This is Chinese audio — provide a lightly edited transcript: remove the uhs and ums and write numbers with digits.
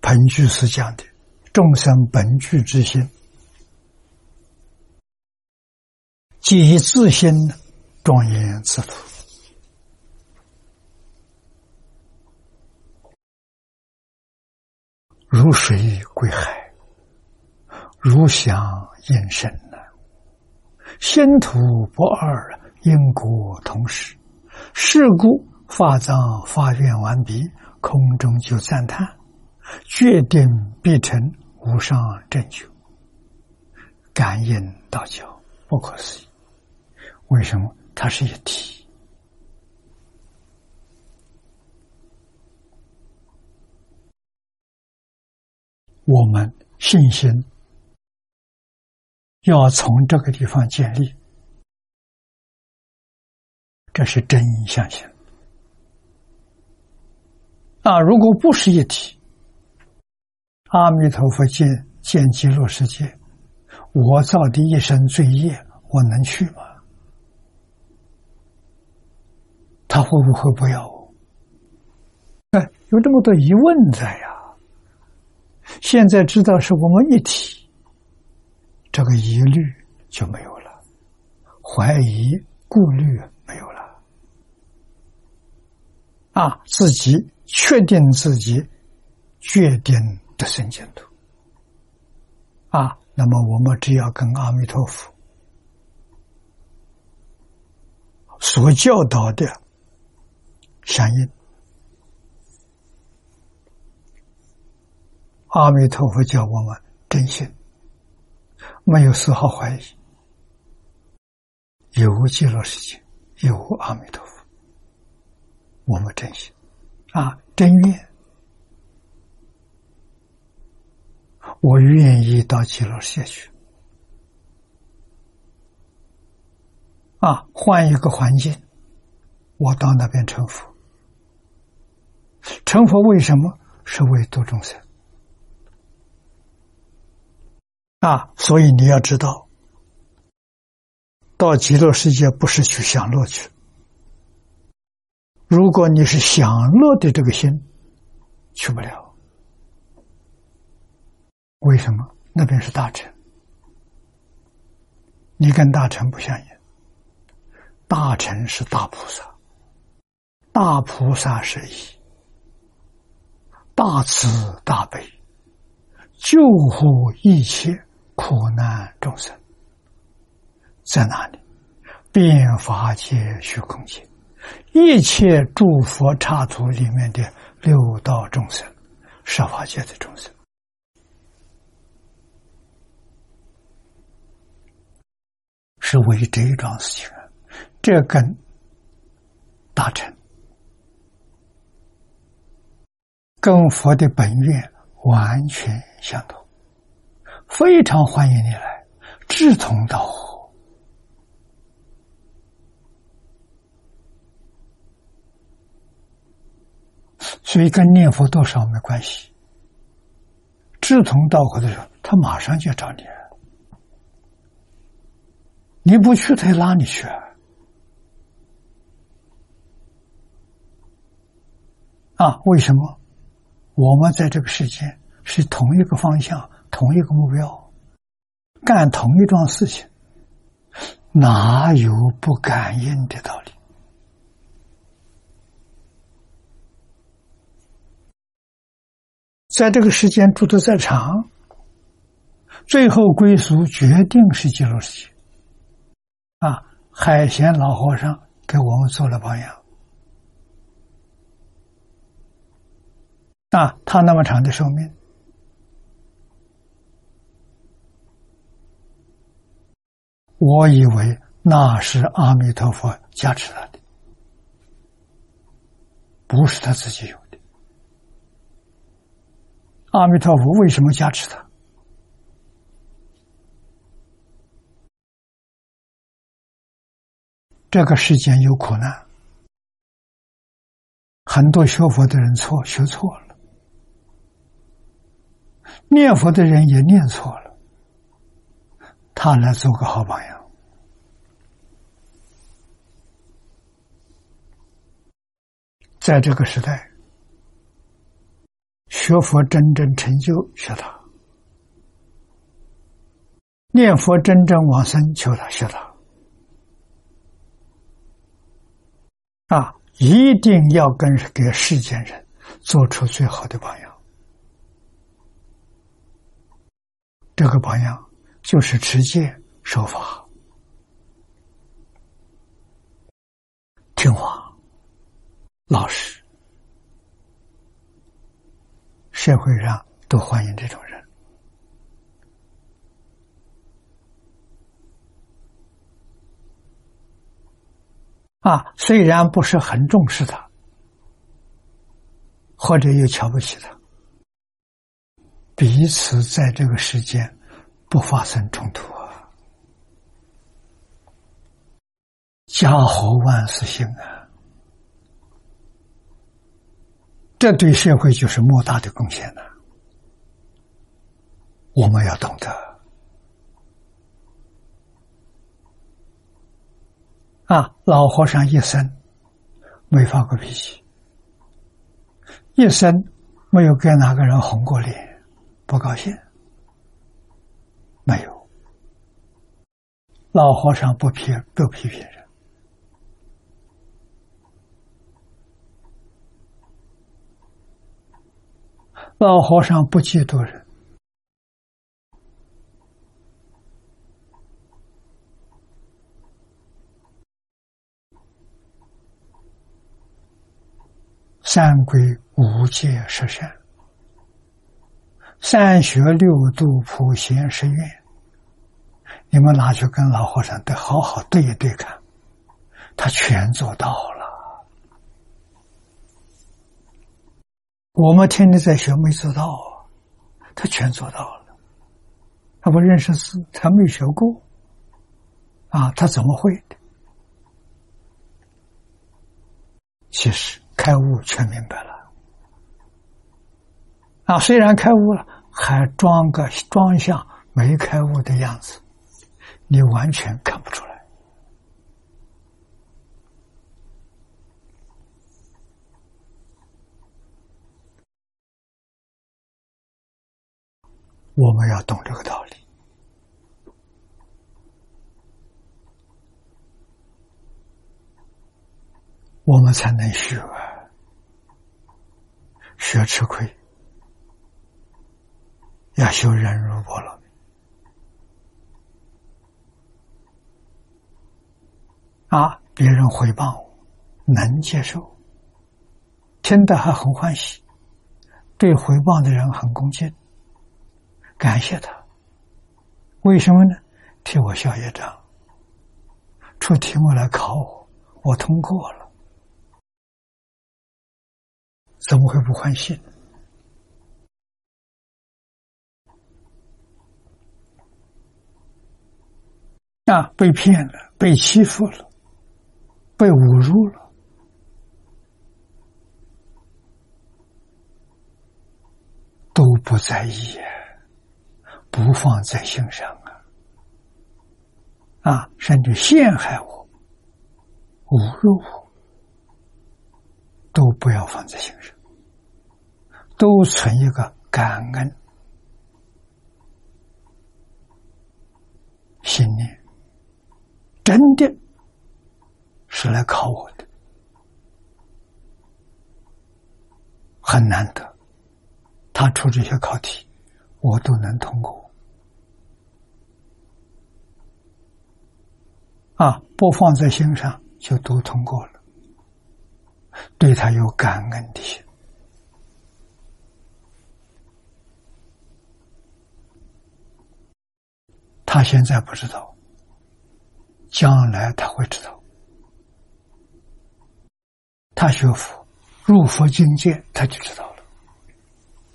盆居士讲的众生本具之心，即以自心庄严自土，如水归海，如响应声心土不二，因果同时。是故法藏发愿完毕，空中就赞叹，决定必成无上正觉，感应道交，不可思议。为什么？它是一体。我们信心要从这个地方建立，这是真相信。如果不是一体，阿弥陀佛见极乐世界，我造的一身罪业，我能去吗？他会不会不要我？有这么多疑问在呀。现在知道是我们一体，这个疑虑就没有了，怀疑顾虑没有了。自己确定自己决定得生净土。那么我们只要跟阿弥陀佛所教导的相应。阿弥陀佛叫我们真信，没有丝毫怀疑，有极乐世界，有阿弥陀佛，我们真信真愿，我愿意到极乐世界去。换一个环境，我到那边成佛。成佛为什么？是为度众生。所以你要知道，到极乐世界不是去享乐去。如果你是享乐的这个心，去不了。为什么？那边是大乘，你跟大乘不相应。大乘是大菩萨，大菩萨是以大慈大悲救护一切苦难众生，在哪里？遍法界虚空界，一切诸佛刹土里面的六道众生，十法界的众生，是为这一桩事情。这跟大乘跟佛的本愿完全相同，非常欢迎你来，志同道合。所以跟念佛多少没关系，志同道合的时候，他马上就找你，你不去他也拉你去。为什么？我们在这个世界是同一个方向，同一个目标，干同一桩事情，哪有不感应的道理？在这个时间住得再长，最后归宿决定是极乐世界。海贤老和尚给我们做了榜样。他那么长的寿命，我以为那是阿弥陀佛加持他的，不是他自己有的。阿弥陀佛为什么加持他？这个世间有苦难，很多学佛的人学错了，念佛的人也念错了，他来做个好榜样。在这个时代，学学佛真正成就学他，念佛真正往生求他学他。一定要给世间人做出最好的榜样。这个榜样就是持戒守法，听话老实，社会上都欢迎这种人。虽然不是很重视他，或者又瞧不起他，彼此在这个世间不发生冲突家和万事兴这对社会就是莫大的贡献我们要懂得老和尚一生没发过脾气，一生没有跟哪个人红过脸，不高兴，没有。老和尚不批评人，老和尚不嫉妒人，三归五戒十善，三学六度普贤十愿，你们拿去跟老和尚好好对一对看，他全做到了。我们天天在学没做到他全做到了。他不认识字，他没学过他怎么会的？其实开悟全明白了虽然开悟了，还装像没开悟的样子，你完全看不出来。我们要懂这个道理，我们才能学吃亏，要修忍辱波罗蜜别人诽谤我能接受，听得还很欢喜，对诽谤的人很恭敬，感谢他。为什么呢？替我消业障，出题目来考我通过了，怎么会不欢喜呢？被骗了，被欺负了，被侮辱了，都不在意不放在心上甚至陷害我、侮辱我，都不要放在心上，都存一个感恩信念，真的是来考我的，很难得。他出这些考题，我都能通过不放在心上就都通过了，对他有感恩的心。他现在不知道，将来他会知道。他学佛入佛境界，他就知道。